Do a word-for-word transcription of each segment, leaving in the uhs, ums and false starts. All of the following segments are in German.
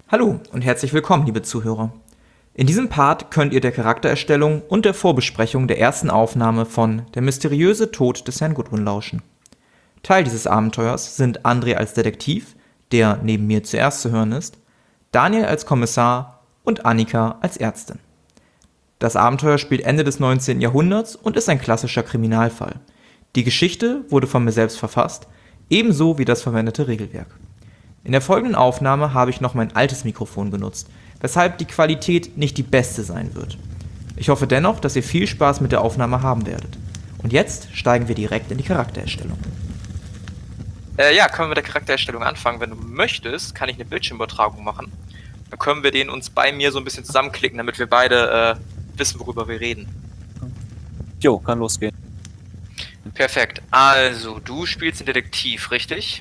Hallo und herzlich willkommen, liebe Zuhörer. In diesem Part könnt ihr der Charaktererstellung und der Vorbesprechung der ersten Aufnahme von Der mysteriöse Tod des Herrn Goodwin lauschen. Teil dieses Abenteuers sind André als Detektiv, der neben mir zuerst zu hören ist, Daniel als Kommissar und Annika als Ärztin. Das Abenteuer spielt Ende des neunzehnten Jahrhunderts und ist ein klassischer Kriminalfall. Die Geschichte wurde von mir selbst verfasst, ebenso wie das verwendete Regelwerk. In der folgenden Aufnahme habe ich noch mein altes Mikrofon benutzt, weshalb die Qualität nicht die beste sein wird. Ich hoffe dennoch, dass ihr viel Spaß mit der Aufnahme haben werdet. Und jetzt steigen wir direkt in die Charaktererstellung. Äh, ja, können wir mit der Charaktererstellung anfangen. Wenn du möchtest, kann ich eine Bildschirmübertragung machen. Dann können wir den uns bei mir so ein bisschen zusammenklicken, damit wir beide äh, wissen, worüber wir reden. Jo, kann losgehen. Perfekt. Also, du spielst den Detektiv, richtig?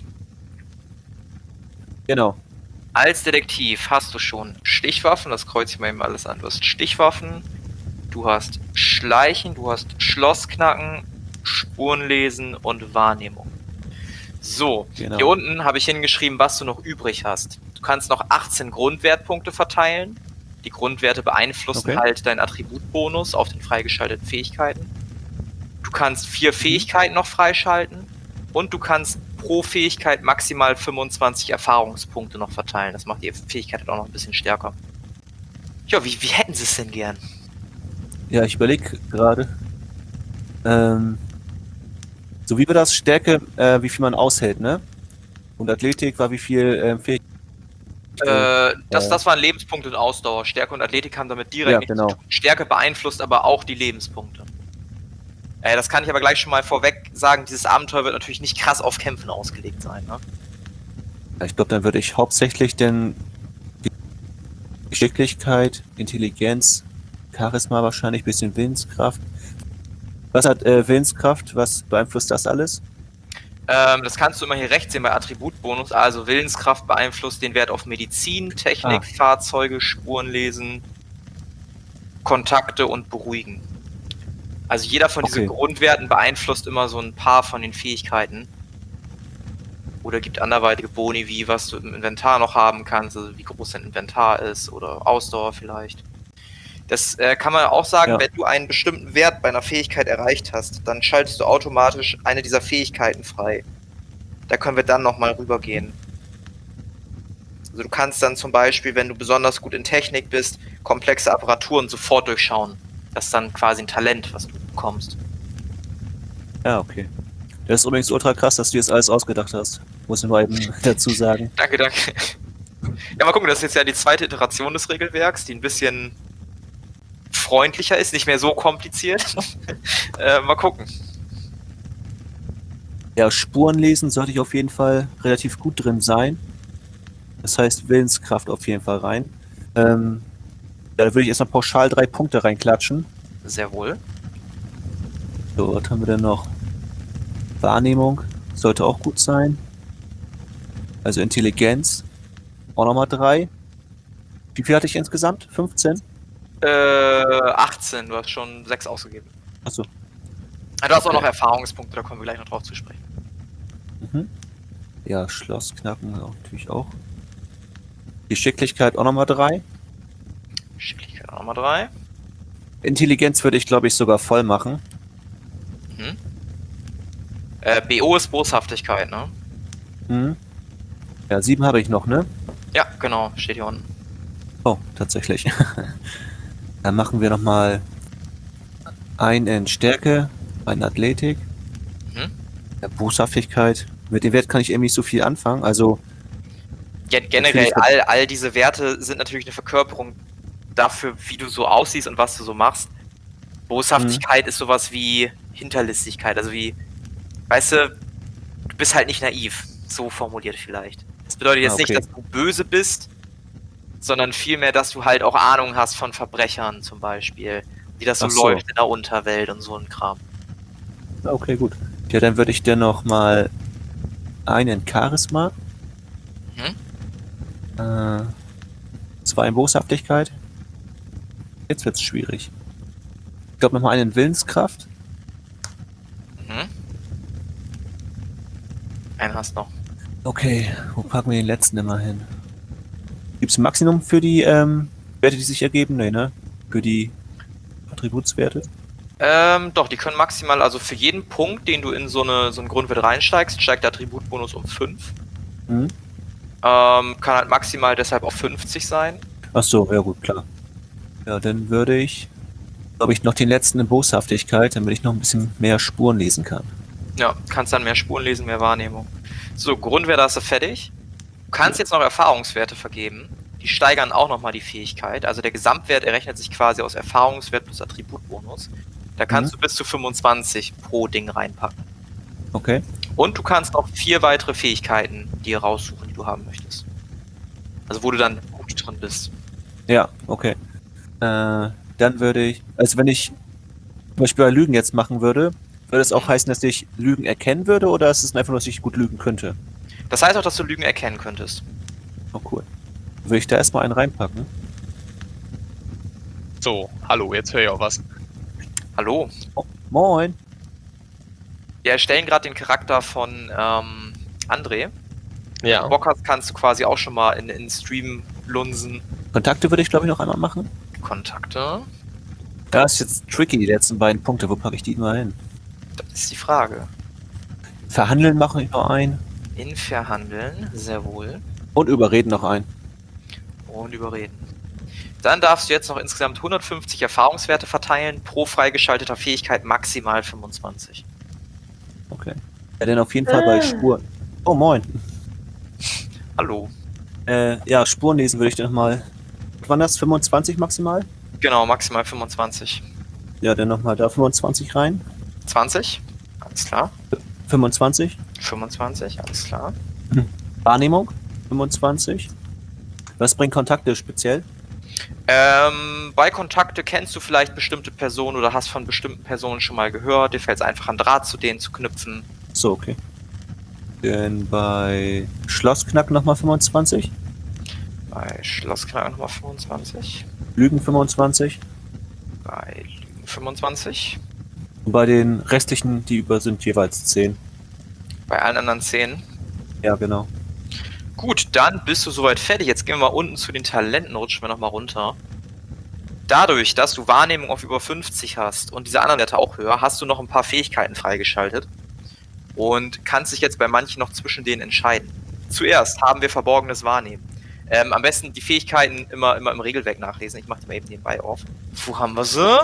Genau. Als Detektiv hast du schon Stichwaffen, das kreuze ich mal eben alles an. Du hast Stichwaffen, du hast Schleichen, du hast Schlossknacken, Spurenlesen und Wahrnehmung. So, Genau. Hier unten habe ich hingeschrieben, was du noch übrig hast. Du kannst noch achtzehn Grundwertpunkte verteilen. Die Grundwerte beeinflussen Okay. halt deinen Attributbonus auf den freigeschalteten Fähigkeiten. Du kannst vier Fähigkeiten noch freischalten und du kannst pro Fähigkeit maximal fünfundzwanzig Erfahrungspunkte noch verteilen. Das macht die Fähigkeit halt auch noch ein bisschen stärker. Ja, wie, wie hätten sie es denn gern? Ja, ich überlege gerade. Ähm, so wie wir das Stärke, äh, wie viel man aushält, ne? Und Athletik war wie viel ähm, Fähigkeit. Äh, das, äh, das waren Lebenspunkte und Ausdauer. Stärke und Athletik haben damit direkt Ja, nichts genau. zu tun. Stärke beeinflusst aber auch die Lebenspunkte. Äh, das kann ich aber gleich schon mal vorweg sagen. Dieses Abenteuer wird natürlich nicht krass auf Kämpfen ausgelegt sein, ne? Ich glaube, dann würde ich hauptsächlich denn Geschicklichkeit, Intelligenz, Charisma wahrscheinlich, bisschen Willenskraft. Was hat äh, Willenskraft? Was beeinflusst das alles? Ähm, das kannst du immer hier rechts sehen bei Attributbonus. Also Willenskraft beeinflusst den Wert auf Medizin, Technik, Ah. Fahrzeuge, Spurenlesen, Kontakte und Beruhigen. Also jeder von diesen Okay. Grundwerten beeinflusst immer so ein paar von den Fähigkeiten. Oder gibt anderweitige Boni, wie was du im Inventar noch haben kannst, also wie groß dein Inventar ist oder Ausdauer vielleicht. Das äh, kann man auch sagen, Ja. wenn du einen bestimmten Wert bei einer Fähigkeit erreicht hast, dann schaltest du automatisch eine dieser Fähigkeiten frei. Da können wir dann nochmal rübergehen. Also du kannst dann zum Beispiel, wenn du besonders gut in Technik bist, komplexe Apparaturen sofort durchschauen. Das ist dann quasi ein Talent, was du bekommst. Ja, okay. Das ist übrigens ultra krass, dass du das alles ausgedacht hast. Muss ich mal eben dazu sagen. Danke, danke. Ja, mal gucken, das ist jetzt ja die zweite Iteration des Regelwerks, die ein bisschen freundlicher ist, nicht mehr so kompliziert. äh, mal gucken. Ja, Spuren lesen sollte ich auf jeden Fall relativ gut drin sein. Das heißt Willenskraft auf jeden Fall rein. Ähm, ja, da würde ich erstmal pauschal drei Punkte reinklatschen. Sehr wohl. So, was haben wir denn noch? Wahrnehmung sollte auch gut sein. Also Intelligenz. Auch nochmal drei. Wie viel hatte ich insgesamt? fünfzehn? Äh, achtzehn, du hast schon sechs ausgegeben. Achso. Ah, du hast auch Okay. noch Erfahrungspunkte, da kommen wir gleich noch drauf zu sprechen. Mhm. Ja, Schlossknacken auch, natürlich auch. Geschicklichkeit auch nochmal drei. Geschicklichkeit auch nochmal drei. Intelligenz würde ich, glaube ich, sogar voll machen. Mhm. Äh, B O ist Boshaftigkeit, ne? Mhm. Ja, sieben habe ich noch, ne? Ja, genau, steht hier unten. Oh, tatsächlich. Dann machen wir nochmal einen in Stärke, einen Athletik. Mhm. Ja, Boshaftigkeit. Mit dem Wert kann ich irgendwie nicht so viel anfangen. Also, Gen generell, Natürlich- all, all diese Werte sind natürlich eine Verkörperung dafür, wie du so aussiehst und was du so machst. Boshaftigkeit Mhm. ist sowas wie Hinterlistigkeit, also wie, weißt du, du bist halt nicht naiv, so formuliert vielleicht. Das bedeutet jetzt Ah, okay. nicht, dass du böse bist, sondern vielmehr, dass du halt auch Ahnung hast von Verbrechern zum Beispiel, wie das so Ach so. läuft in der Unterwelt und so ein Kram. Okay, gut. Ja, dann würde ich dann noch mal einen in Charisma. Mhm. Äh, zwei in Boshaftigkeit. Jetzt wird's schwierig. Ich glaube nochmal einen in Willenskraft. Mhm. Einen hast noch. Okay, wo packen wir den letzten immer hin? Gibt es ein Maximum für die ähm, Werte, die sich ergeben? Nee, ne? Für die Attributswerte? Ähm, doch, die können maximal, also für jeden Punkt, den du in so, eine, so einen Grundwert reinsteigst, steigt der Attributbonus um fünf. Mhm. Ähm, kann halt maximal deshalb auf fünfzig sein. Ach so, ja gut, klar. Ja, dann würde ich, glaube ich, noch den letzten in Boshaftigkeit, damit ich noch ein bisschen mehr Spuren lesen kann. Ja, kannst dann mehr Spuren lesen, mehr Wahrnehmung. So, Grundwerte hast du fertig. Du kannst jetzt noch Erfahrungswerte vergeben. Die steigern auch nochmal die Fähigkeit. Also der Gesamtwert errechnet sich quasi aus Erfahrungswert plus Attributbonus. Da kannst Mhm. du bis zu fünfundzwanzig pro Ding reinpacken. Okay. Und du kannst noch vier weitere Fähigkeiten dir raussuchen, die du haben möchtest. Also wo du dann gut drin bist. Ja, okay. Äh, dann würde ich, also wenn ich zum Beispiel bei Lügen jetzt machen würde, würde es auch heißen, dass ich Lügen erkennen würde, oder ist es einfach nur, dass ich gut lügen könnte? Das heißt auch, dass du Lügen erkennen könntest. Oh, cool. Würde ich da erstmal einen reinpacken? So, hallo, jetzt höre ich auch was. Hallo? Oh, moin. Wir erstellen gerade den Charakter von ähm, André. Wenn Ja. du Bock hast, kannst du quasi auch schon mal in den Stream lunsen. Kontakte würde ich, glaube ich, noch einmal machen. Kontakte. Da ist jetzt tricky, die letzten beiden Punkte. Wo packe ich die mal hin? Das ist die Frage. Verhandeln mache ich noch ein. In Verhandeln, sehr wohl. Und überreden noch ein. Und überreden. Dann darfst du jetzt noch insgesamt hundertfünfzig Erfahrungswerte verteilen, pro freigeschalteter Fähigkeit maximal fünfundzwanzig. Okay. Ja, dann auf jeden Fall bei Spuren. Oh, moin. Hallo. Äh, ja, Spuren lesen würde ich dann nochmal. Wann das? fünfundzwanzig maximal? Genau, maximal fünfundzwanzig. Ja, dann nochmal da fünfundzwanzig rein. zwanzig, alles klar. fünfundzwanzig. fünfundzwanzig, alles klar. Wahrnehmung. fünfundzwanzig. Was bringt Kontakte speziell? Ähm, bei Kontakte kennst du vielleicht bestimmte Personen oder hast von bestimmten Personen schon mal gehört. Dir fällt es einfach an, Draht zu denen zu knüpfen. So, okay. Dann bei Schlossknack nochmal fünfundzwanzig. Bei Schlossknack nochmal fünfundzwanzig. Lügen fünfundzwanzig. Bei Lügen fünfundzwanzig. Und bei den restlichen, die über sind, jeweils zehn. Bei allen anderen zehn. Ja, genau. Gut, dann bist du soweit fertig. Jetzt gehen wir mal unten zu den Talenten, rutschen wir nochmal runter. Dadurch, dass du Wahrnehmung auf über fünfzig hast und diese anderen Werte auch höher, hast du noch ein paar Fähigkeiten freigeschaltet und kannst dich jetzt bei manchen noch zwischen denen entscheiden. Zuerst haben wir verborgenes Wahrnehmen. Ähm, am besten die Fähigkeiten immer, immer im Regelwerk nachlesen. Ich mache die mal eben nebenbei auf. Wo haben wir sie?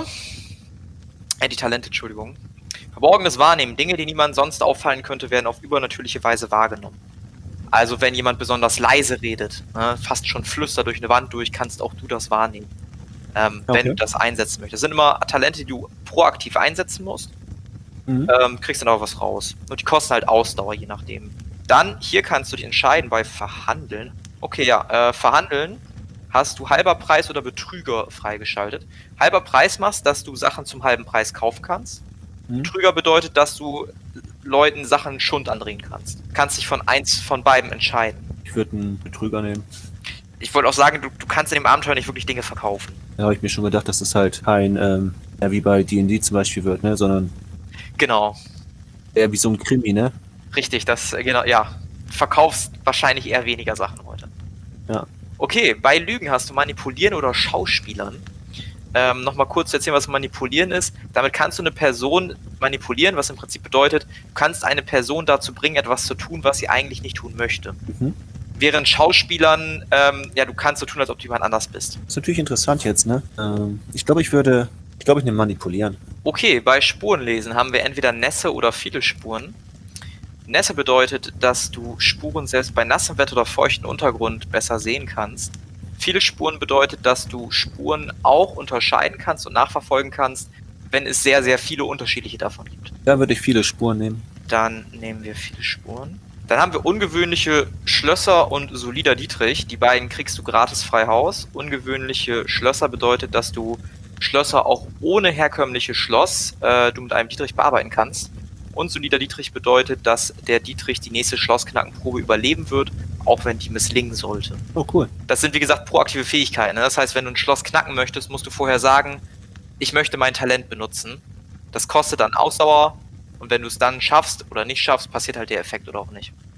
Äh, die Talente, Entschuldigung. Verborgenes Wahrnehmen. Dinge, die niemand sonst auffallen könnte, werden auf übernatürliche Weise wahrgenommen. Also wenn jemand besonders leise redet, ne, fast schon flüstert durch eine Wand durch, kannst auch du das wahrnehmen, ähm, Okay. wenn du das einsetzen möchtest. Das sind immer Talente, die du proaktiv einsetzen musst. Mhm. Ähm, kriegst dann auch was raus. Und die kosten halt Ausdauer, je nachdem. Dann, hier kannst du dich entscheiden bei Verhandeln. Okay, ja, äh, Verhandeln hast du halber Preis oder Betrüger freigeschaltet. Halber Preis machst, dass du Sachen zum halben Preis kaufen kannst. Mhm. Betrüger bedeutet, dass du Leuten Sachen Schund andrehen kannst. Du kannst dich von eins von beiden entscheiden. Ich würde einen Betrüger nehmen. Ich wollte auch sagen, du, du kannst in dem Abenteuer nicht wirklich Dinge verkaufen. Da habe ich mir schon gedacht, dass das halt kein, ähm, ja, wie bei D und D zum Beispiel wird, ne? Sondern Genau, eher wie so ein Krimi, ne? richtig, das, äh, genau, ja. Du verkaufst wahrscheinlich eher weniger Sachen heute. Ja. Okay, bei Lügen hast du Manipulieren oder Schauspielern. Ähm, Nochmal kurz zu erzählen, was Manipulieren ist. Damit kannst du eine Person manipulieren, was im Prinzip bedeutet, du kannst eine Person dazu bringen, etwas zu tun, was sie eigentlich nicht tun möchte. Mhm. Während Schauspielern, ähm, ja, du kannst so tun, als ob du jemand anders bist. Ist natürlich interessant jetzt, ne? Ähm, ich glaube, ich würde, ich glaube, ich nehme manipulieren. Okay, bei Spurenlesen haben wir entweder Nässe oder viele Spuren. Nässe bedeutet, dass du Spuren selbst bei nassem Wetter oder feuchtem Untergrund besser sehen kannst. Viele Spuren bedeutet, dass du Spuren auch unterscheiden kannst und nachverfolgen kannst, wenn es sehr, sehr viele unterschiedliche davon gibt. Da würde ich viele Spuren nehmen. Dann nehmen wir viele Spuren. Dann haben wir ungewöhnliche Schlösser und solider Dietrich. Die beiden kriegst du gratis frei Haus. Ungewöhnliche Schlösser bedeutet, dass du Schlösser auch ohne herkömmliche Schloss äh, du mit einem Dietrich bearbeiten kannst. Und solider Dietrich bedeutet, dass der Dietrich die nächste Schlossknackenprobe überleben wird, auch wenn die misslingen sollte. Oh, cool. Das sind wie gesagt proaktive Fähigkeiten. Ne? Das heißt, wenn du ein Schloss knacken möchtest, musst du vorher sagen, ich möchte mein Talent benutzen. Das kostet dann Ausdauer und wenn du es dann schaffst oder nicht schaffst, passiert halt der Effekt oder auch nicht.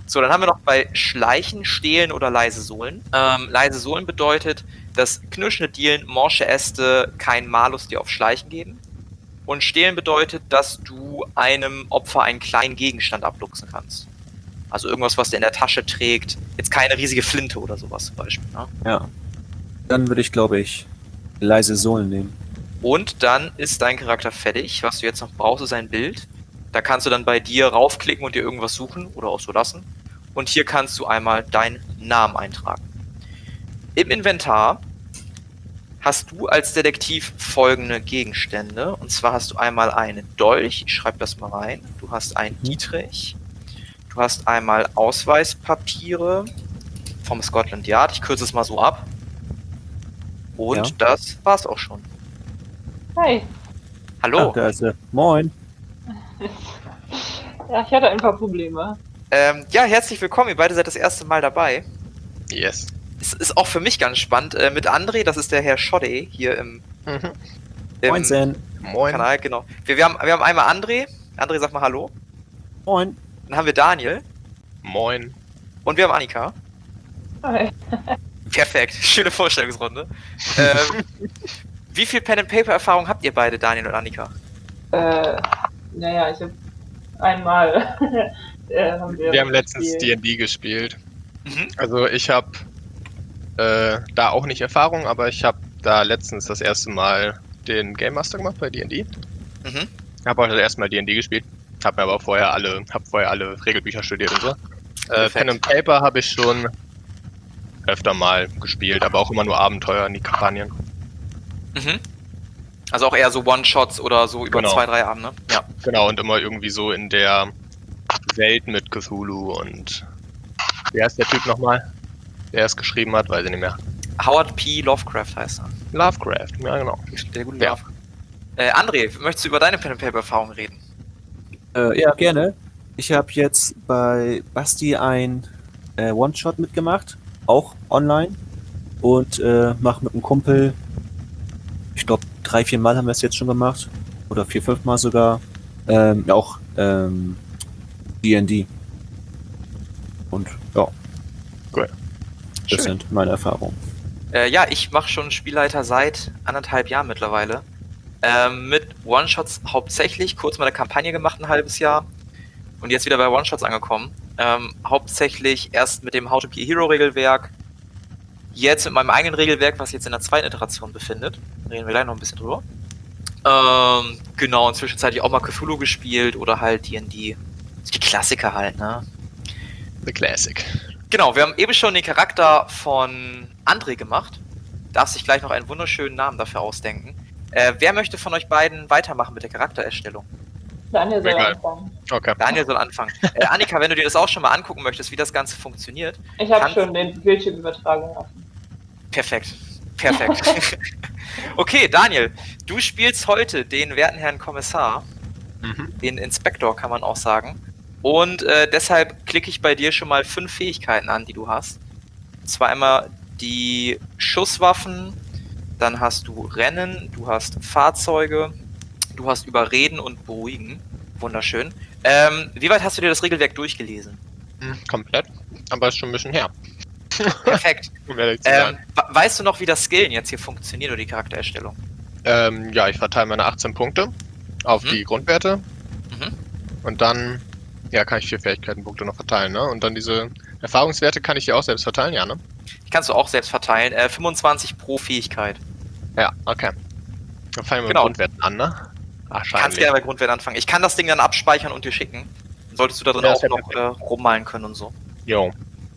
So, dann haben wir noch bei Schleichen, Stehlen oder leise Sohlen. Ähm, leise Sohlen bedeutet, dass knirschende Dielen, morsche Äste keinen Malus dir auf Schleichen geben. Und Stehlen bedeutet, dass du einem Opfer einen kleinen Gegenstand abluchsen kannst. Also irgendwas, was der in der Tasche trägt. Jetzt keine riesige Flinte oder sowas zum Beispiel. Ne? Ja. Dann würde ich, glaube ich, leise Sohlen nehmen. Und dann ist dein Charakter fertig. Was du jetzt noch brauchst, ist ein Bild. Da kannst du dann bei dir raufklicken und dir irgendwas suchen oder auch so lassen. Und hier kannst du einmal deinen Namen eintragen. Im Inventar hast du als Detektiv folgende Gegenstände. Und zwar hast du einmal einen Dolch, ich schreibe das mal rein. Du hast einen Dietrich. Du hast einmal Ausweispapiere vom Scotland Yard. Ich kürze es mal so ab. Und Ja. das war's auch schon. Hi. Hallo. Ah, da ist er. Moin. Ja, ich hatte ein paar Probleme. Ähm, ja, herzlich willkommen. Ihr beide seid das erste Mal dabei. Yes. Es ist auch für mich ganz spannend. Äh, mit André, das ist der Herr Schodde hier im, Mhm. im Moin, Sen. Moin. Kanal. Genau. Wir, wir, haben, wir haben einmal André. André, sag mal Hallo. Moin. Dann haben wir Daniel. Moin. Und wir haben Annika. Hi. Perfekt. Schöne Vorstellungsrunde. ähm, wie viel Pen-and-Paper-Erfahrung habt ihr beide, Daniel und Annika? Äh, naja, ich habe einmal. äh, haben wir Wir haben letztens gespielt. D und D gespielt. Mhm. Also ich habe äh, da auch nicht Erfahrung, aber ich habe da letztens das erste Mal den Game Master gemacht bei D und D. Mhm. Habe auch das erste Mal D und D gespielt. Habe mir aber vorher alle, habe vorher alle Regelbücher studiert und so. Äh, Perfekt. Pen and Paper habe ich schon öfter mal gespielt, aber auch immer nur Abenteuer in die Kampagnen. Mhm. Also auch eher so One-Shots oder so über Genau. zwei, drei Abende. Ja. Genau, und immer irgendwie so in der Welt mit Cthulhu und wer ist der Typ nochmal, der es geschrieben hat, weiß ich nicht mehr. Howard P. Lovecraft heißt er. Lovecraft, ja genau. Der gute Ja. Lovecraft. Äh, André, möchtest du über deine Pen-and-Paper-Erfahrung reden? Äh, ja, gerne. Ich habe jetzt bei Basti ein äh, One-Shot mitgemacht, auch online. Und äh, mache mit einem Kumpel, ich glaube, drei, vier Mal haben wir es jetzt schon gemacht. Oder vier, fünf Mal sogar. Ähm, auch ähm, D und D. Und ja, Cool. das Schön. sind meine Erfahrungen. Äh, ja, ich mache schon Spielleiter seit anderthalb Jahren mittlerweile. Ähm, mit One-Shots hauptsächlich, kurz mal eine Kampagne gemacht, ein halbes Jahr. Und jetzt wieder bei One-Shots angekommen. Ähm, hauptsächlich erst mit dem How to Be a Hero Regelwerk. Jetzt mit meinem eigenen Regelwerk, was sich jetzt in der zweiten Iteration befindet. Reden wir gleich noch ein bisschen drüber. Ähm, genau, und zwischenzeitlich auch mal Cthulhu gespielt oder halt D und D. Die Klassiker halt, ne? The Classic. Genau, wir haben eben schon den Charakter von André gemacht. Darf sich gleich noch einen wunderschönen Namen dafür ausdenken. Äh, wer möchte von euch beiden weitermachen mit der Charaktererstellung? Daniel soll Egal. anfangen. Okay. Daniel soll anfangen. Äh, Annika, wenn du dir das auch schon mal angucken möchtest, wie das Ganze funktioniert. Ich habe Kannst- schon den Bildschirmübertragung offen. Perfekt. Perfekt. Okay, Daniel, du spielst heute den werten Herrn Kommissar, Mhm. den Inspektor kann man auch sagen. Und äh, deshalb klicke ich bei dir schon mal fünf Fähigkeiten an, die du hast. Und zwar einmal die Schusswaffen, dann hast du Rennen, du hast Fahrzeuge, du hast Überreden und Beruhigen. Wunderschön. Ähm, wie weit hast du dir das Regelwerk durchgelesen? Mhm, komplett. Aber ist schon ein bisschen her. Perfekt. Um ehrlich zu ähm, sein. we- weißt du noch, wie das Skillen jetzt hier funktioniert oder die Charaktererstellung? Ähm, ja, ich verteile meine achtzehn Punkte auf Mhm. die Grundwerte. Mhm. Und dann, ja, kann ich vier Fähigkeitenpunkte noch verteilen, ne? Und dann diese Erfahrungswerte kann ich ja auch selbst verteilen, ja, ne? Die kannst du auch selbst verteilen. Äh, fünfundzwanzig pro Fähigkeit. Ja, okay. Dann fangen wir Genau. mit Grundwerten an, ne? Kannst Wahrscheinlich. gerne bei Grundwert anfangen. Ich kann das Ding dann abspeichern und dir schicken. Dann solltest du da drin Ja, das auch wär noch äh, rummalen können und so. Jo.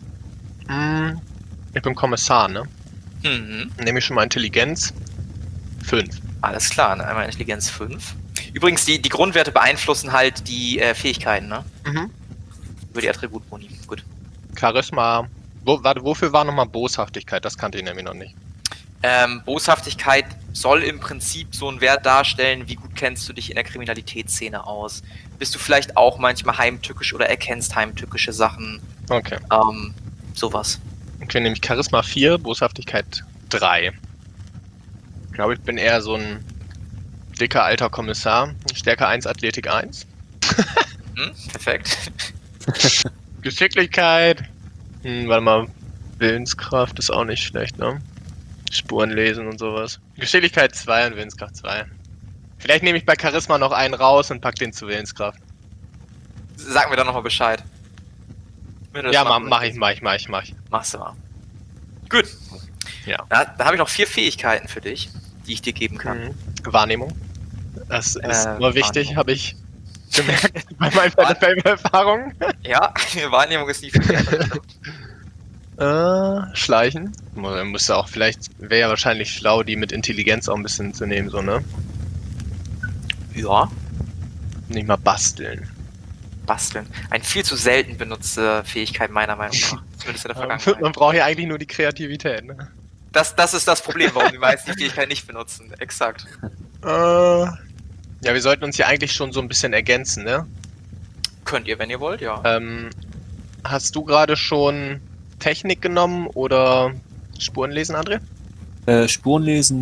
Hm, ich bin Kommissar, ne? Mhm. Nehme ich schon mal Intelligenz. fünf. Alles klar, ne? Einmal Intelligenz fünf. Übrigens, die, die Grundwerte beeinflussen halt die äh, Fähigkeiten, ne? Mhm. Über die Attributboni. Gut. Charisma. Wo, warte, wofür war nochmal Boshaftigkeit? Das kannte ich nämlich noch nicht. Ähm, Boshaftigkeit soll im Prinzip so einen Wert darstellen, wie gut kennst du dich in der Kriminalitätsszene aus. Bist du vielleicht auch manchmal heimtückisch oder erkennst heimtückische Sachen. Okay. Ähm, sowas. Okay, nämlich Charisma vier, Boshaftigkeit drei. Ich glaube, ich bin eher so ein dicker alter Kommissar. Stärke eins, Athletik eins. Hm? Perfekt. Geschicklichkeit. Hm, warte mal. Willenskraft ist auch nicht schlecht, ne? Spuren lesen und sowas. Geschicklichkeit zwei und Willenskraft zwei. Vielleicht nehme ich bei Charisma noch einen raus und pack den zu Willenskraft. Sag mir dann nochmal Bescheid. Wenn du das Ja, mach, machen mach ich, möchtest. mach ich, mach ich, mach ich. Machst du mal. Gut. Ja. Da, da habe ich noch vier Fähigkeiten für dich, die ich dir geben kann. Mhm. Wahrnehmung. Das ist Äh, immer wichtig, Wahrnehmung. habe ich gemerkt bei meinen Fable-Erfahrungen. Ja, Wahrnehmung ist nie verkehrt. Äh, Schleichen. Man müsste auch vielleicht, wäre ja wahrscheinlich schlau, die mit Intelligenz auch ein bisschen zu nehmen, so, ne? Ja, Nicht mal basteln. basteln. Eine viel zu selten benutzte Fähigkeit meiner Meinung nach. Zumindest in der Man Vergangenheit. braucht ja eigentlich nur die Kreativität, ne? Das, das ist das Problem, warum die meisten die Fähigkeit nicht benutzen. Exakt. Äh, ja, wir sollten uns ja eigentlich schon so ein bisschen ergänzen, ne? Könnt ihr, wenn ihr wollt, ja. Ähm, hast du gerade schon Technik genommen oder Spurenlesen, André? Äh, Spurenlesen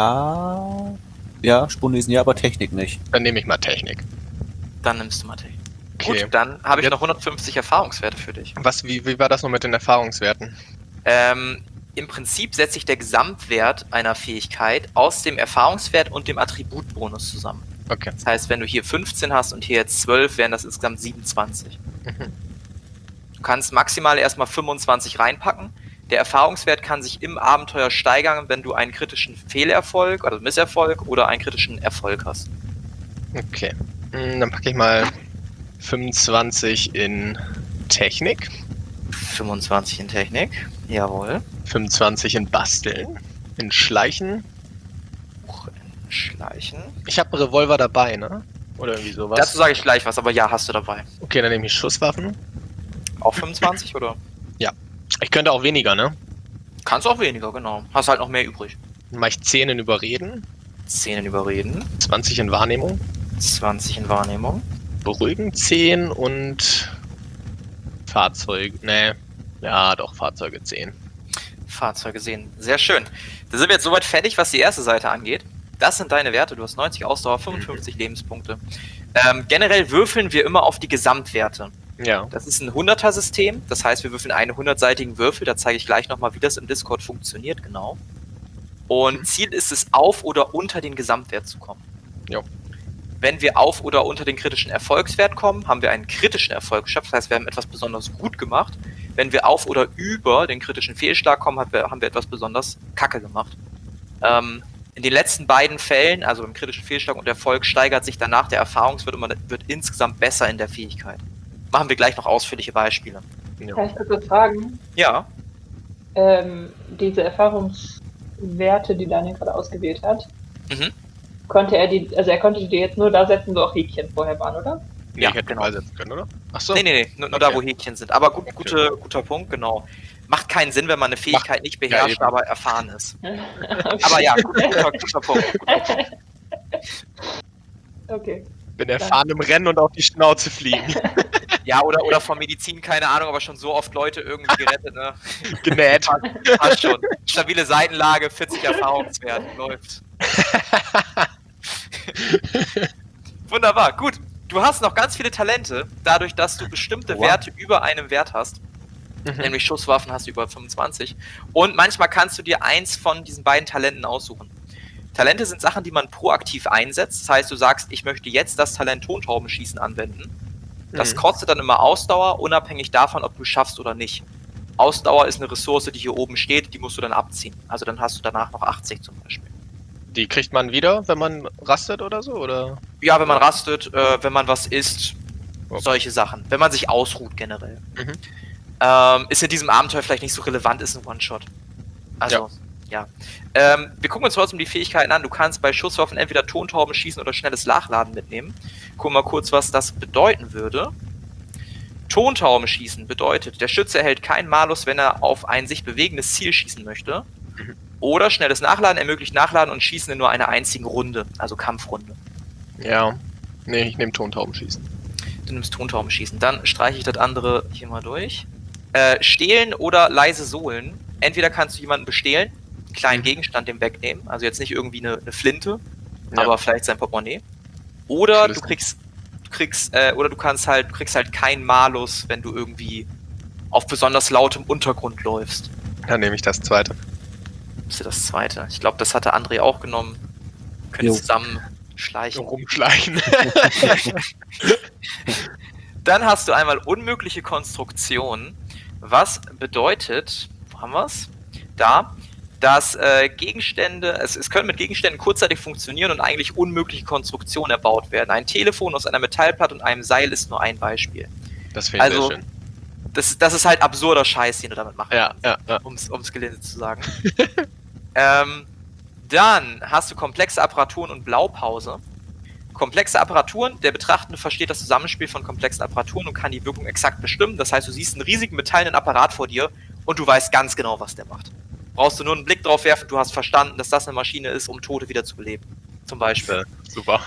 ja. Ja, Spurenlesen ja, aber Technik nicht. Dann nehme ich mal Technik. Dann nimmst du mal Technik. Okay. Gut, dann habe ich Jetzt- noch hundertfünfzig Erfahrungswerte für dich. Was, wie, wie war das noch mit den Erfahrungswerten? Ähm, im Prinzip setzt sich der Gesamtwert einer Fähigkeit aus dem Erfahrungswert und dem Attributbonus zusammen. Okay. Das heißt, wenn du hier fünfzehn hast und hier jetzt zwölf, wären das insgesamt siebenundzwanzig. Mhm. Du kannst maximal erstmal fünfundzwanzig reinpacken. Der Erfahrungswert kann sich im Abenteuer steigern, wenn du einen kritischen Fehlerfolg oder Misserfolg oder einen kritischen Erfolg hast. Okay. Hm, Dann packe ich mal fünfundzwanzig in Technik, fünfundzwanzig in Technik, jawohl. fünfundzwanzig in Basteln, in Schleichen. Auch in Schleichen. Ich habe einen Revolver dabei, ne? Oder irgendwie sowas. Dazu sage ich gleich was, aber ja, hast du dabei. Okay, dann nehme ich Schusswaffen. Auch fünfundzwanzig oder? Ich könnte auch weniger, ne? Kannst auch weniger, genau. Hast halt noch mehr übrig. Dann mache ich zehn in Überreden, zehn in Überreden, zwanzig in Wahrnehmung, zwanzig in Wahrnehmung. Beruhigen zehn und Fahrzeug. Ne, ja, doch, Fahrzeuge zehn. Fahrzeuge sehen. Sehr schön. Da sind wir jetzt soweit fertig, was die erste Seite angeht. Das sind deine Werte. Du hast neunzig Ausdauer, fünfundfünfzig Lebenspunkte. Ähm, generell würfeln wir immer auf die Gesamtwerte. Ja. Das ist ein hunderter-System. Das heißt, wir würfeln einen hundertseitigen Würfel. Da zeige ich gleich nochmal, wie das im Discord funktioniert, genau. Und Ziel ist es, auf oder unter den Gesamtwert zu kommen. Jo. Wenn wir auf oder unter den kritischen Erfolgswert kommen, haben wir einen kritischen Erfolg geschafft. Das heißt, wir haben etwas besonders gut gemacht. Wenn wir auf oder über den kritischen Fehlschlag kommen, haben wir, haben wir etwas besonders kacke gemacht. Ähm, in den letzten beiden Fällen, also im kritischen Fehlschlag und Erfolg, steigert sich danach der Erfahrungswert und man wird insgesamt besser in der Fähigkeit. Machen wir gleich noch ausführliche Beispiele. Kann ich kurz was fragen? Ja, Ähm, diese Erfahrungswerte, die Daniel gerade ausgewählt hat, Mhm. konnte er die, also er konnte die jetzt nur da setzen, wo auch Häkchen vorher waren, oder? Nee, Ja, ich hätte genau. genau setzen können, oder? Achso. nee, nee, nee, nur, nur Okay. da, wo Häkchen sind. Aber gut, gute, guter Punkt, genau. Macht keinen Sinn, wenn man eine Fähigkeit nicht beherrscht, eben. aber erfahren ist. Okay. Aber ja, guter, guter Punkt. Okay. Bin erfahren im Rennen und auf die Schnauze fliegen. Ja, oder, oder von Medizin, keine Ahnung, aber schon so oft Leute irgendwie gerettet, ne? Genäht. Passt schon. Stabile Seitenlage, vierzig Erfahrungswert, läuft. Wunderbar, gut. Du hast noch ganz viele Talente, dadurch, dass du bestimmte Wow. Werte über einem Wert hast. Mhm. Nämlich Schusswaffen hast du über fünfundzwanzig. Und manchmal kannst du dir eins von diesen beiden Talenten aussuchen. Talente sind Sachen, die man proaktiv einsetzt. Das heißt, du sagst, ich möchte jetzt das Talent Tontaubenschießen anwenden. Das Mhm. kostet dann immer Ausdauer, unabhängig davon, ob du es schaffst oder nicht. Ausdauer ist eine Ressource, die hier oben steht, die musst du dann abziehen. Also dann hast du danach noch achtzig zum Beispiel. Die kriegt man wieder, wenn man rastet oder so, oder? Ja, wenn man rastet, äh, wenn man was isst, Okay. solche Sachen. Wenn man sich ausruht generell. Mhm. Ähm, ist in diesem Abenteuer vielleicht nicht so relevant, ist ein One-Shot. Also, ja. Ähm, wir gucken uns trotzdem die Fähigkeiten an. Du kannst bei Schusswaffen entweder Tontauben schießen oder schnelles Nachladen mitnehmen. Gucken wir mal kurz, was das bedeuten würde. Tontauben schießen bedeutet, der Schütze erhält keinen Malus, wenn er auf ein sich bewegendes Ziel schießen möchte. Mhm. Oder schnelles Nachladen ermöglicht Nachladen und Schießen in nur einer einzigen Runde, also Kampfrunde. Ja. Nee, ich nehme Tontaubenschießen. Du nimmst Tontaubenschießen. Dann streiche ich das andere hier mal durch. Äh, stehlen oder leise Sohlen. Entweder kannst du jemanden bestehlen, einen kleinen Mhm. Gegenstand dem wegnehmen, also jetzt nicht irgendwie eine, eine Flinte, Ja. aber vielleicht sein Portemonnaie. Oder du Schlüssel. kriegst, du kriegst, äh, oder du kannst halt, du kriegst halt keinen Malus, wenn du irgendwie auf besonders lautem Untergrund läufst. Dann nehme ich das zweite. Das ist das zweite. Ich glaube, das hatte André auch genommen. Könnt ihr Jo. zusammen schleichen. Rumschleichen. Dann hast du einmal unmögliche Konstruktion, was bedeutet, wo haben wir es? Da, dass äh, Gegenstände, es, es können mit Gegenständen kurzzeitig funktionieren und eigentlich unmögliche Konstruktionen erbaut werden. Ein Telefon aus einer Metallplatte und einem Seil ist nur ein Beispiel. Das finde ich Also, sehr schön. Das, das ist halt absurder Scheiß, den du damit machst. Ja, ja, ja. Um es gelinde zu sagen. ähm, dann hast du komplexe Apparaturen und Blaupause. Komplexe Apparaturen, der Betrachtende versteht das Zusammenspiel von komplexen Apparaturen und kann die Wirkung exakt bestimmen. Das heißt, du siehst einen riesigen metallenen Apparat vor dir und du weißt ganz genau, was der macht. Brauchst du nur einen Blick drauf werfen, du hast verstanden, dass das eine Maschine ist, um Tote wieder zu beleben. Zum Beispiel. Ja, super.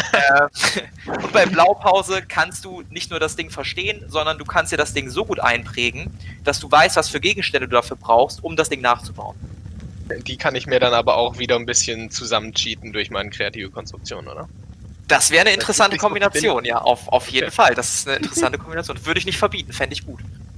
äh, und bei Blaupause kannst du nicht nur das Ding verstehen, sondern du kannst dir das Ding so gut einprägen, dass du weißt, was für Gegenstände du dafür brauchst, um das Ding nachzubauen. Die kann ich mir dann aber auch wieder ein bisschen zusammencheaten durch meine kreative Konstruktion, oder? Das wäre eine Das interessante ist nicht so Kombination, ja, auf, auf jeden Okay. Fall. Das ist eine interessante Kombination. Würde ich nicht verbieten, fände ich gut.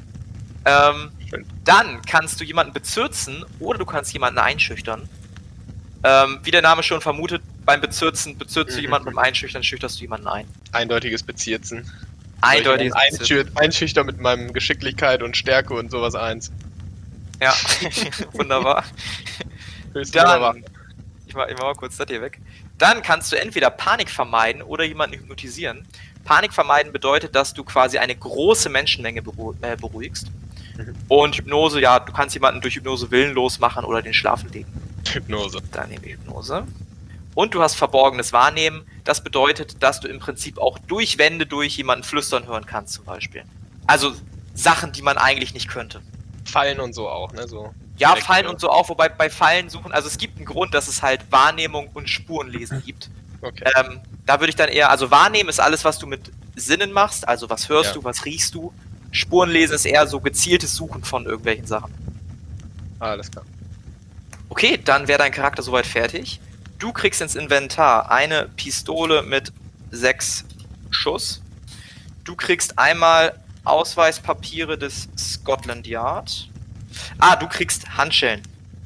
Ähm, Schön. dann kannst du jemanden bezürzen oder du kannst jemanden einschüchtern. Ähm, wie der Name schon vermutet, beim Bezürzen bezürzt du Mhm. jemanden, beim Einschüchtern schüchterst du jemanden ein. Eindeutiges Bezirzen. Eindeutig. Einschü Einschüchter mit meinem Geschicklichkeit und Stärke und sowas eins. Ja, wunderbar. Höchst wunderbar. Dann, ich mach, ich mach mal kurz das hier weg. Dann kannst du entweder Panik vermeiden oder jemanden hypnotisieren. Panik vermeiden bedeutet, dass du quasi eine große Menschenmenge beru äh, beruhigst. Mhm. Und Hypnose, ja, du kannst jemanden durch Hypnose willenlos machen oder den schlafen legen. Hypnose. Dann nehme ich Hypnose. Und du hast verborgenes Wahrnehmen. Das bedeutet, dass du im Prinzip auch durch Wände durch jemanden flüstern hören kannst, zum Beispiel. Also Sachen, die man eigentlich nicht könnte. Fallen und so auch, ne? So. Ja, Direkt, Fallen ja. und so auch, wobei bei Fallen suchen, also es gibt einen Grund, dass es halt Wahrnehmung und Spurenlesen gibt. Okay. Ähm, da würde ich dann eher, also Wahrnehmen ist alles, was du mit Sinnen machst, also was hörst Ja. du, was riechst du. Spurenlesen ist eher so gezieltes Suchen von irgendwelchen Sachen. Alles klar. Okay, dann wäre dein Charakter soweit fertig. Du kriegst ins Inventar eine Pistole mit sechs Schuss. Du kriegst einmal Ausweispapiere des Scotland Yard. Ah, du kriegst Handschellen.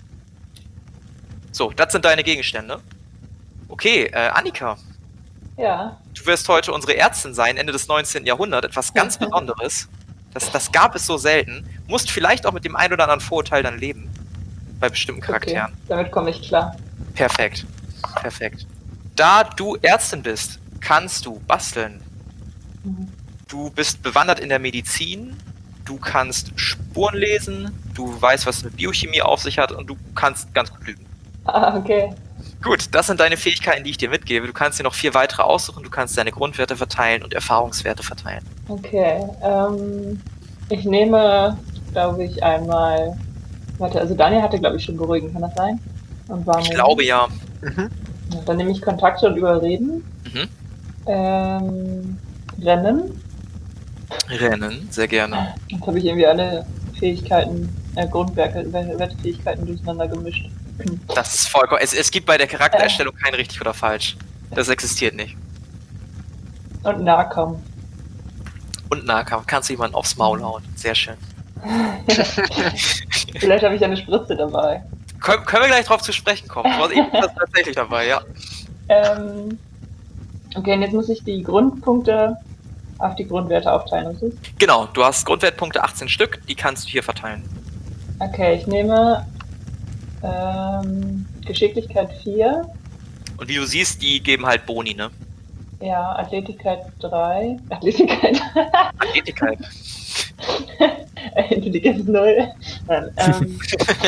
So, das sind deine Gegenstände. Okay, äh, Annika, Ja. du wirst heute unsere Ärztin sein, Ende des neunzehnten. Jahrhunderts. Etwas ganz Besonderes. Das, das gab es so selten. Musst vielleicht auch mit dem ein oder anderen Vorurteil dann leben. Bei bestimmten Charakteren. Okay, damit komme ich klar. Perfekt. Perfekt. Da du Ärztin bist, kannst du basteln. Mhm. Du bist bewandert in der Medizin. Du kannst Spuren lesen. Du weißt, was mit Biochemie auf sich hat. Und du kannst ganz gut lügen. Ah, okay. Gut, das sind deine Fähigkeiten, die ich dir mitgebe. Du kannst dir noch vier weitere aussuchen. Du kannst deine Grundwerte verteilen und Erfahrungswerte verteilen. Okay. Ähm, ich nehme, glaube ich, einmal. Warte, also Daniel hatte, glaube ich, schon beruhigen, kann das sein? Und war Ich glaube ja. Mhm. Ja, dann nehme ich Kontakte und Überreden. Mhm. Ähm, Rennen. Rennen, sehr gerne. Jetzt habe ich irgendwie alle Fähigkeiten, äh, Grundwerke, Wertfähigkeiten durcheinander gemischt. Das ist vollkommen. Es, es gibt bei der Charaktererstellung kein richtig oder falsch. Das existiert nicht. Und Nahkampf. Und Nahkampf. Kannst du jemanden aufs Maul hauen. Sehr schön. Vielleicht habe ich eine Spritze dabei. Können, können wir gleich drauf zu sprechen kommen. Du hast eben das tatsächlich dabei, ja. Ähm, okay, und jetzt muss ich die Grundpunkte auf die Grundwerte aufteilen, richtig? Genau, du hast Grundwertpunkte achtzehn Stück, die kannst du hier verteilen. Okay, ich nehme ähm, Geschicklichkeit vier, Und wie du siehst, die geben halt Boni, ne? ja, Athletigkeit drei, Athletigkeit, Athletigkeit. Intelligenz null, Nein, ähm,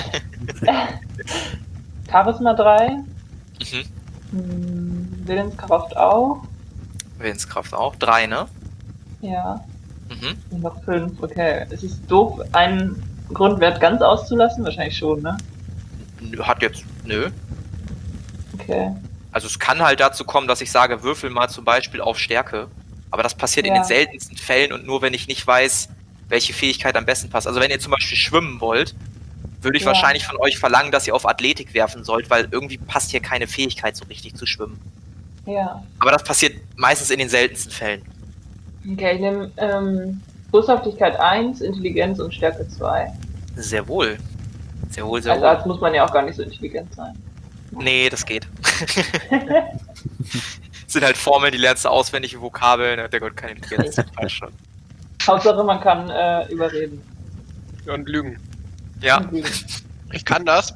Charisma drei, Mhm. hm, Willenskraft auch, Willenskraft auch. Drei, ne? ja, Mhm. noch fünf, okay. Es ist doof, einen Grundwert ganz auszulassen, wahrscheinlich schon, ne? Nö, Hat jetzt. Nö. Okay. Also es kann halt dazu kommen, dass ich sage, würfel mal zum Beispiel auf Stärke. Aber das passiert in Ja. den seltensten Fällen und nur, wenn ich nicht weiß, welche Fähigkeit am besten passt. Also wenn ihr zum Beispiel schwimmen wollt, würde ich Ja. wahrscheinlich von euch verlangen, dass ihr auf Athletik werfen sollt, weil irgendwie passt hier keine Fähigkeit so richtig zu schwimmen. Ja. Aber das passiert meistens in den seltensten Fällen. Okay, ich nehme ähm, Boshaftigkeit eins, Intelligenz und Stärke zwei. Sehr wohl. Sehr wohl, sehr Als wohl. Arzt muss man ja auch gar nicht so intelligent sein. Nee, das geht. Sind halt Formeln, die lernst du auswendig, wie Vokabeln, der Gott keine Intelligenz. Das passt schon. Hauptsache man kann äh, überreden. Und lügen. Ja. Und lügen. Ich kann das.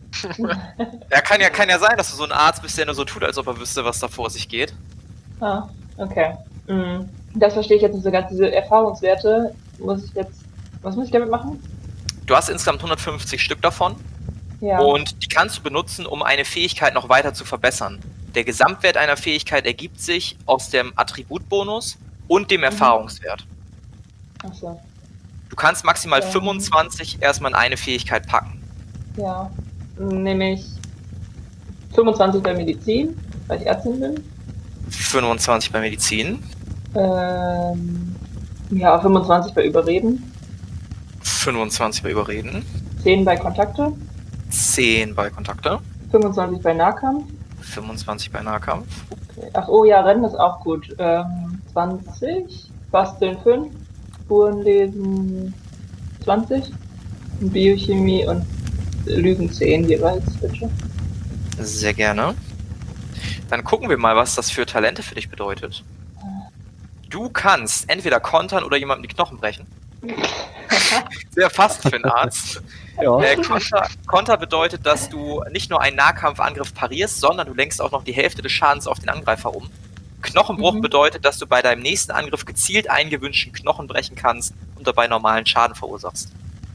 Ja, kann ja, kann ja sein, dass du so ein Arzt bist, der nur so tut, als ob er wüsste, was da vor sich geht. Ah, okay. Mhm. Das verstehe ich jetzt nicht so ganz. Diese Erfahrungswerte, muss ich jetzt, was muss ich damit machen? Du hast insgesamt hundertfünfzig Stück davon Ja. und die kannst du benutzen, um eine Fähigkeit noch weiter zu verbessern. Der Gesamtwert einer Fähigkeit ergibt sich aus dem Attributbonus und dem Erfahrungswert. Achso, Du kannst maximal Ähm. fünfundzwanzig erstmal in eine Fähigkeit packen. ja. Nämlich fünfundzwanzig bei Medizin, weil ich Ärztin bin. fünfundzwanzig bei Medizin, Ähm, ja, fünfundzwanzig bei Überreden. fünfundzwanzig bei Überreden, zehn bei Kontakte. zehn bei Kontakte, fünfundzwanzig bei Nahkampf. fünfundzwanzig bei Nahkampf, Okay. Ach oh ja, Rennen ist auch gut. Ähm, zwanzig. Basteln fünf. Spurenlesen zwanzig. Biochemie und Lügen zehn jeweils, bitte. sehr gerne. Dann gucken wir mal, was das für Talente für dich bedeutet. Du kannst entweder kontern oder jemandem die Knochen brechen. Sehr fast für einen Arzt. Ja. Äh, Konter, Konter bedeutet, dass du nicht nur einen Nahkampfangriff parierst, sondern du lenkst auch noch die Hälfte des Schadens auf den Angreifer um. Knochenbruch Mhm. bedeutet, dass du bei deinem nächsten Angriff gezielt einen gewünschten Knochen brechen kannst und dabei normalen Schaden verursachst.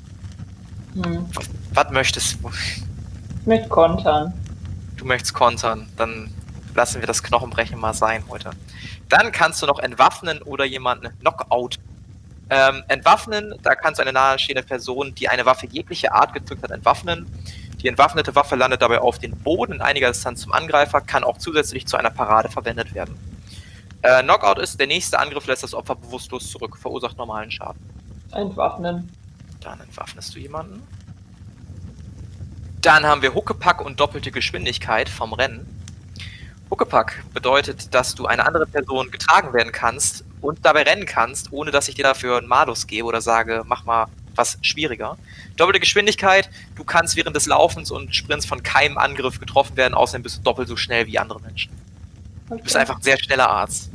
Hm. Was möchtest du? Mit Kontern. Du möchtest kontern, dann lassen wir das Knochenbrechen mal sein heute. Dann kannst du noch entwaffnen oder jemanden Knockout. Ähm, entwaffnen, da kannst du eine nahestehende Person, die eine Waffe jeglicher Art gezückt hat, entwaffnen. Die entwaffnete Waffe landet dabei auf den Boden in einiger Distanz zum Angreifer, kann auch zusätzlich zu einer Parade verwendet werden. Äh, Knockout ist, der nächste Angriff lässt das Opfer bewusstlos zurück, verursacht normalen Schaden. Entwaffnen. Dann entwaffnest du jemanden. Dann haben wir Huckepack und doppelte Geschwindigkeit vom Rennen. Huckepack bedeutet, dass du eine andere Person getragen werden kannst und dabei rennen kannst, ohne dass ich dir dafür einen Malus gebe oder sage, mach mal was schwieriger. Doppelte Geschwindigkeit, du kannst während des Laufens und Sprints von keinem Angriff getroffen werden, außerdem bist du doppelt so schnell wie andere Menschen. Du bist einfach ein sehr schneller Arzt.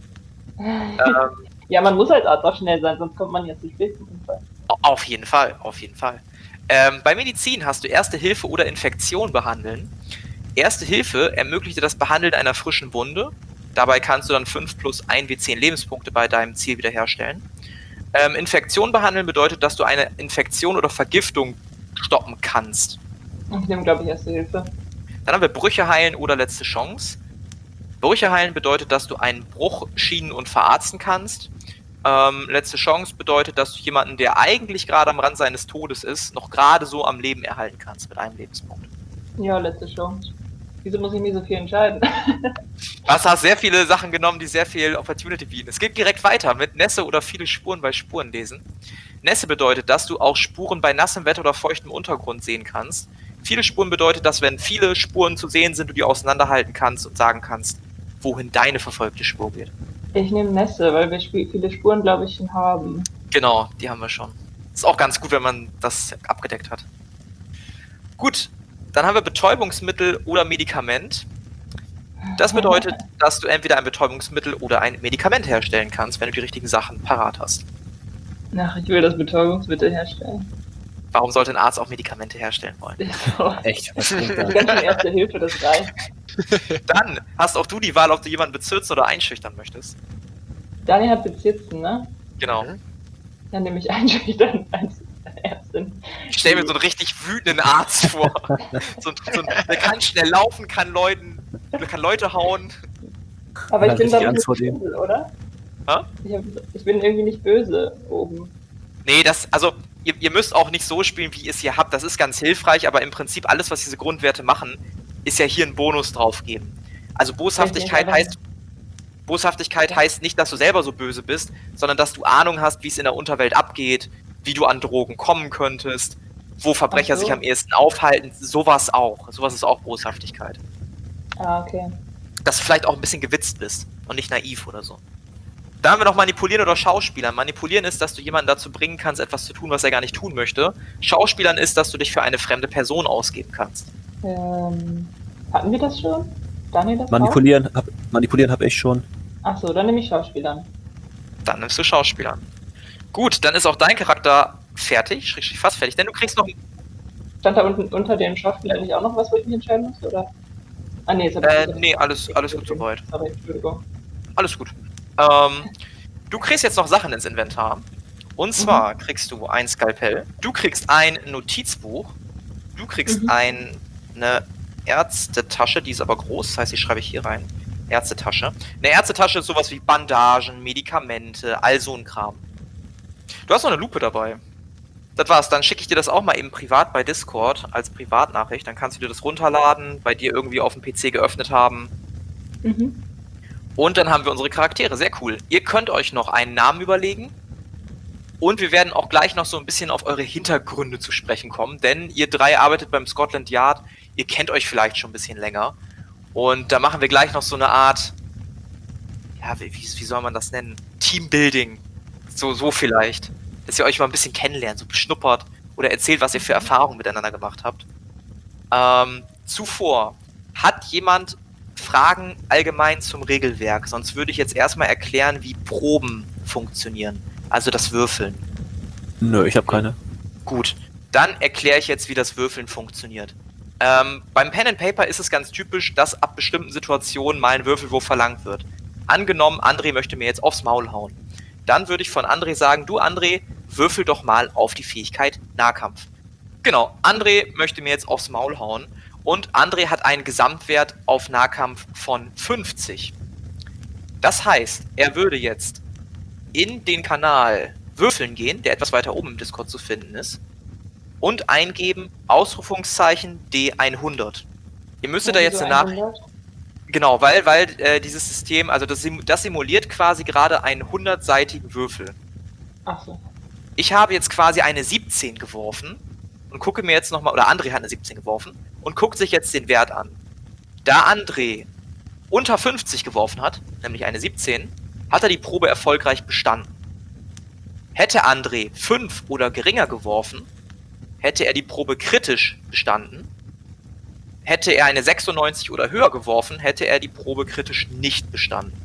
Ähm, Ja, man muss als Arzt auch schnell sein, sonst kommt man ja zu spät zum Unfall. Auf jeden Fall, auf jeden Fall. Ähm, bei Medizin hast du Erste Hilfe oder Infektion behandeln. Erste Hilfe ermöglicht dir das Behandeln einer frischen Wunde. Dabei kannst du dann fünf plus ein W zehn Lebenspunkte bei deinem Ziel wiederherstellen. Ähm, Infektion behandeln bedeutet, dass du eine Infektion oder Vergiftung stoppen kannst. Ich nehme, glaube ich, Erste Hilfe. Dann haben wir Brüche heilen oder letzte Chance. Brüche heilen bedeutet, dass du einen Bruch schienen und verarzten kannst. Ähm, letzte Chance bedeutet, dass du jemanden, der eigentlich gerade am Rand seines Todes ist, noch gerade so am Leben erhalten kannst mit einem Lebenspunkt. Ja, letzte Chance. Wieso muss ich mir so viel entscheiden? Du hast sehr viele Sachen genommen, die sehr viel Opportunity bieten. Es geht direkt weiter mit Nässe oder viele Spuren bei Spuren lesen. Nässe bedeutet, dass du auch Spuren bei nassem Wetter oder feuchtem Untergrund sehen kannst. Viele Spuren bedeutet, dass wenn viele Spuren zu sehen sind, du die auseinanderhalten kannst und sagen kannst, wohin deine verfolgte Spur geht. Ich nehme Nässe, weil wir sp- viele Spuren, glaube ich, schon haben. Genau, die haben wir schon. Ist auch ganz gut, wenn man das abgedeckt hat. Gut, dann haben wir Betäubungsmittel oder Medikament. Das bedeutet, dass du entweder ein Betäubungsmittel oder ein Medikament herstellen kannst, wenn du die richtigen Sachen parat hast. Ach, ich will das Betäubungsmittel herstellen. Warum sollte ein Arzt auch Medikamente herstellen wollen? So. Echt? Was klingt das? Ganz schön Erste Hilfe, das reicht. Dann hast auch du die Wahl, ob du jemanden bezirzen oder einschüchtern möchtest. Daniel hat Bezitzen, ne? Genau. Dann nehme ich einschüchtern als Ärztin. Ich stelle mir so einen richtig wütenden Arzt vor. So, so, der kann schnell laufen, kann Leuten, kann Leute hauen. Aber ich Hat bin richtig glaube ich Angst nicht vor dem. böse, oder? Hä? Ich, hab, ich bin irgendwie nicht böse oben. Nee, das, also, ihr, ihr müsst auch nicht so spielen, wie ihr es hier habt. Das ist ganz hilfreich, aber im Prinzip alles, was diese Grundwerte machen, ist ja hier ein Bonus draufgeben. Also Boshaftigkeit Richtig, heißt, Boshaftigkeit heißt nicht, dass du selber so böse bist, sondern dass du Ahnung hast, wie es in der Unterwelt abgeht, wie du an Drogen kommen könntest, wo Verbrecher Ach so. sich am ehesten aufhalten. Sowas auch. Sowas ist auch Boshaftigkeit. Ah, okay. Dass du vielleicht auch ein bisschen gewitzt bist und nicht naiv oder so. Da haben wir noch Manipulieren oder Schauspielern. Manipulieren ist, dass du jemanden dazu bringen kannst, etwas zu tun, was er gar nicht tun möchte. Schauspielern ist, dass du dich für eine fremde Person ausgeben kannst. Ähm, hatten wir das schon? Daniel das Manipulieren hab, manipulieren hab ich schon. Achso, dann nehme ich Schauspielern. Dann nimmst du Schauspielern. Gut, dann ist auch dein Charakter fertig, schrägstrich fast fertig, denn du kriegst noch... Stand da unten unter dem Schauspieler nicht auch noch was, wo ich mich entscheiden muss, oder? Ah, nee, ist Äh, nee, alles, alles gut soweit. Sorry, Entschuldigung. Alles gut. Ähm, du kriegst jetzt noch Sachen ins Inventar. Und zwar kriegst du ein Skalpell, du kriegst ein Notizbuch, du kriegst Mhm. ein, eine Ärztetasche, die ist aber groß, das heißt, die schreibe ich hier rein. Ärztetasche. Eine Ärztetasche ist sowas wie Bandagen, Medikamente, all so ein Kram. Du hast noch eine Lupe dabei. Das war's, dann schicke ich dir das auch mal eben privat bei Discord als Privatnachricht. Dann kannst du dir das runterladen, bei dir irgendwie auf dem P C geöffnet haben. Mhm. Und dann haben wir unsere Charaktere, sehr cool. Ihr könnt euch noch einen Namen überlegen. Und wir werden auch gleich noch so ein bisschen auf eure Hintergründe zu sprechen kommen. Denn ihr drei arbeitet beim Scotland Yard. Ihr kennt euch vielleicht schon ein bisschen länger. Und da machen wir gleich noch so eine Art, ja, wie, wie soll man das nennen? Teambuilding. So, so vielleicht. Dass ihr euch mal ein bisschen kennenlernt, so beschnuppert. Oder erzählt, was ihr für Erfahrungen miteinander gemacht habt. Ähm, zuvor, hat jemand Fragen allgemein zum Regelwerk? Sonst würde ich jetzt erstmal erklären, wie Proben funktionieren. Also das Würfeln. Nö, ich habe keine. Gut, dann erkläre ich jetzt, wie das Würfeln funktioniert. Ähm, beim Pen and Paper ist es ganz typisch, dass ab bestimmten Situationen mal ein Würfelwurf verlangt wird. Angenommen, André möchte mir jetzt aufs Maul hauen. Dann würde ich von André sagen, du André, würfel doch mal auf die Fähigkeit Nahkampf. Genau, André möchte mir jetzt aufs Maul hauen und André hat einen Gesamtwert auf Nahkampf von fünfzig. Das heißt, er würde jetzt in den Kanal Würfeln gehen, der etwas weiter oben im Discord zu finden ist, und eingeben Ausrufungszeichen D hundert. Ihr müsstet da jetzt eine Nachricht... Genau, weil, weil äh, dieses System, also das, sim das simuliert quasi gerade einen hundertseitigen Würfel. Achso. Ich habe jetzt quasi eine siebzehn geworfen und gucke mir jetzt nochmal, oder André hat eine siebzehn geworfen und guckt sich jetzt den Wert an. Da André unter fünfzig geworfen hat, nämlich eine siebzehn, hat er die Probe erfolgreich bestanden. Hätte André fünf oder geringer geworfen, hätte er die Probe kritisch bestanden. Hätte er eine sechsundneunzig oder höher geworfen, hätte er die Probe kritisch nicht bestanden.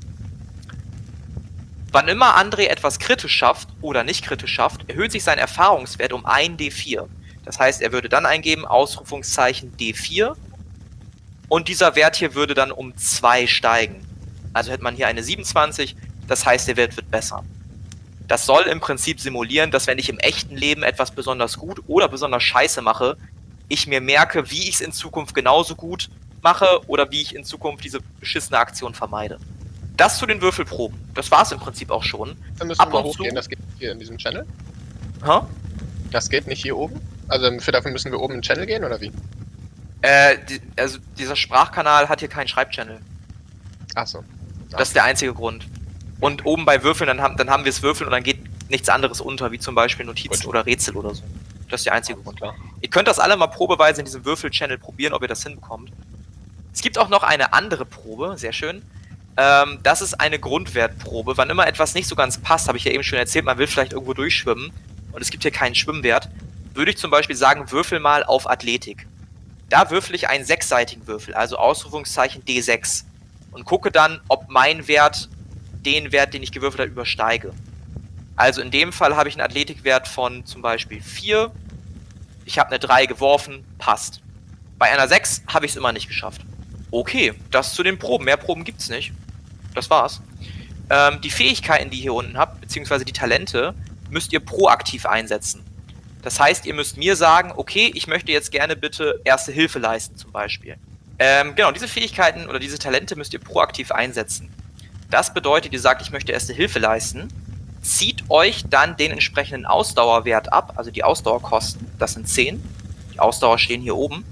Wann immer André etwas kritisch schafft oder nicht kritisch schafft, erhöht sich sein Erfahrungswert um ein D vier. Das heißt, er würde dann eingeben, Ausrufungszeichen D vier und dieser Wert hier würde dann um zwei steigen. Also hätte man hier eine siebenundzwanzig, das heißt, der Wert wird besser. Das soll im Prinzip simulieren, dass wenn ich im echten Leben etwas besonders gut oder besonders scheiße mache, ich mir merke, wie ich es in Zukunft genauso gut mache oder wie ich in Zukunft diese beschissene Aktion vermeide. Das zu den Würfelproben. Das war es im Prinzip auch schon. Dann müssen Ab wir mal und zu- hochgehen, das geht hier in diesem Channel. Hä? Das geht nicht hier oben. Also für dafür müssen wir oben in den Channel gehen, oder wie? Äh, die, also dieser Sprachkanal hat hier keinen Schreibchannel. Achso. Das ist der einzige Grund. Und oben bei Würfeln, dann haben, dann haben wir es Würfeln und dann geht nichts anderes unter, wie zum Beispiel Notizen Gut. oder Rätsel oder so. Das ist der einzige Grund. Klar. Ihr könnt das alle mal probeweise in diesem Würfel-Channel probieren, ob ihr das hinbekommt. Es gibt auch noch eine andere Probe, sehr schön. Ähm, das ist eine Grundwertprobe. Wann immer etwas nicht so ganz passt, habe ich ja eben schon erzählt, man will vielleicht irgendwo durchschwimmen und es gibt hier keinen Schwimmwert, würde ich zum Beispiel sagen, würfel mal auf Athletik. Da würfel ich einen sechsseitigen Würfel, also Ausrufungszeichen D sechs und gucke dann, ob mein Wert den Wert, den ich gewürfelt habe, übersteige. Also in dem Fall habe ich einen Athletikwert von zum Beispiel vier. Ich habe eine drei geworfen, passt. Bei einer sechs habe ich es immer nicht geschafft. Okay, das zu den Proben. Mehr Proben gibt es nicht. Das war's. Ähm, die Fähigkeiten, die ihr hier unten habt, beziehungsweise die Talente, müsst ihr proaktiv einsetzen. Das heißt, ihr müsst mir sagen, okay, ich möchte jetzt gerne bitte Erste Hilfe leisten zum Beispiel. Ähm, genau, diese Fähigkeiten oder diese Talente müsst ihr proaktiv einsetzen. Das bedeutet, ihr sagt, ich möchte Erste Hilfe leisten, zieht euch dann den entsprechenden Ausdauerwert ab, also die Ausdauerkosten, das sind zehn, die Ausdauer stehen hier oben,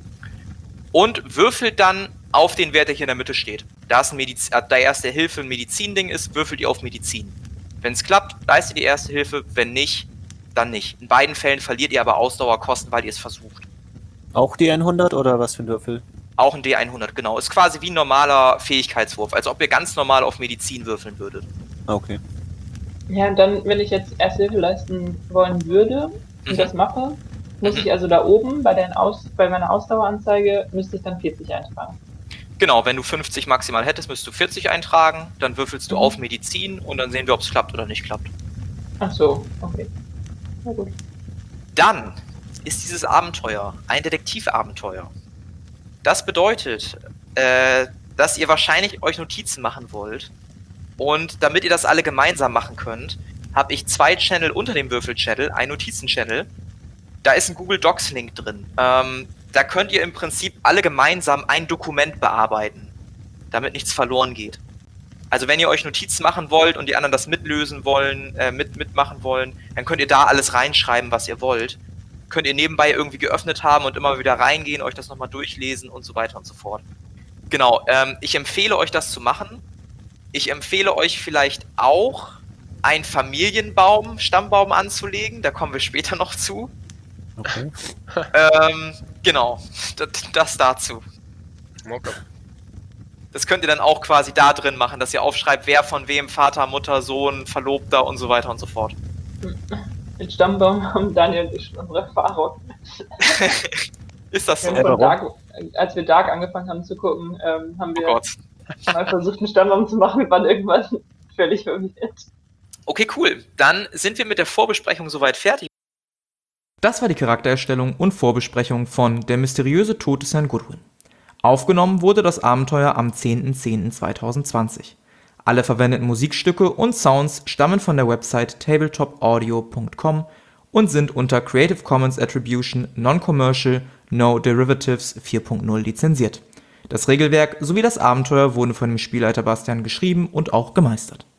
und würfelt dann auf den Wert, der hier in der Mitte steht. Da es ein Mediz äh, da Erste Hilfe ein Medizin-Ding ist, würfelt ihr auf Medizin. Wenn es klappt, leistet ihr die Erste Hilfe, wenn nicht, dann nicht. In beiden Fällen verliert ihr aber Ausdauerkosten, weil ihr es versucht. Auch D hundert oder was für ein Würfel? Auch ein D hundert, genau. Ist quasi wie ein normaler Fähigkeitswurf, als ob ihr ganz normal auf Medizin würfeln würdet. Ah, okay. Ja, und dann, wenn ich jetzt erste Hilfe leisten wollen würde und Mhm. das mache, muss Mhm. ich also da oben bei, den Aus bei meiner Ausdaueranzeige, müsste ich dann vierzig eintragen. Genau, wenn du fünfzig maximal hättest, müsstest du vierzig eintragen, dann würfelst du Mhm. auf Medizin und dann sehen wir, ob es klappt oder nicht klappt. Ach so, okay. Na gut. Dann ist dieses Abenteuer ein Detektivabenteuer. Das bedeutet, äh, dass ihr wahrscheinlich euch Notizen machen wollt. Und damit ihr das alle gemeinsam machen könnt, habe ich zwei Channel unter dem Würfel-Channel, ein Notizen-Channel. Da ist ein Google Docs-Link drin. Ähm, da könnt ihr im Prinzip alle gemeinsam ein Dokument bearbeiten, damit nichts verloren geht. Also wenn ihr euch Notizen machen wollt und die anderen das mitlösen wollen, äh, mit, mitmachen wollen, dann könnt ihr da alles reinschreiben, was ihr wollt. Könnt ihr nebenbei irgendwie geöffnet haben und immer wieder reingehen, euch das nochmal durchlesen und so weiter und so fort. Genau, ähm, ich empfehle euch das zu machen. Ich empfehle euch vielleicht auch, einen Familienbaum, Stammbaum anzulegen. Da kommen wir später noch zu. Okay. Ähm, genau, das, das dazu. Okay. Das könnt ihr dann auch quasi da drin machen, dass ihr aufschreibt, wer von wem, Vater, Mutter, Sohn, Verlobter und so weiter und so fort. Mit Stammbaum haben Daniel und ich schon unsere Erfahrung. Ist das Wir so? haben Ja, von warum? Dark, als wir Dark angefangen haben zu gucken, ähm, haben Oh wir Gott. mal versucht, einen Stammbaum zu machen und waren irgendwann völlig verwirrt. Okay, cool. Dann sind wir mit der Vorbesprechung soweit fertig. Das war die Charaktererstellung und Vorbesprechung von Der mysteriöse Tod des Herrn Goodwin. Aufgenommen wurde das Abenteuer am zehnten zehnten zweitausendzwanzig. Alle verwendeten Musikstücke und Sounds stammen von der Website tabletop audio punkt com und sind unter Creative Commons Attribution Non-Commercial No Derivatives vier Punkt null lizenziert. Das Regelwerk sowie das Abenteuer wurden von dem Spielleiter Bastian geschrieben und auch gemeistert.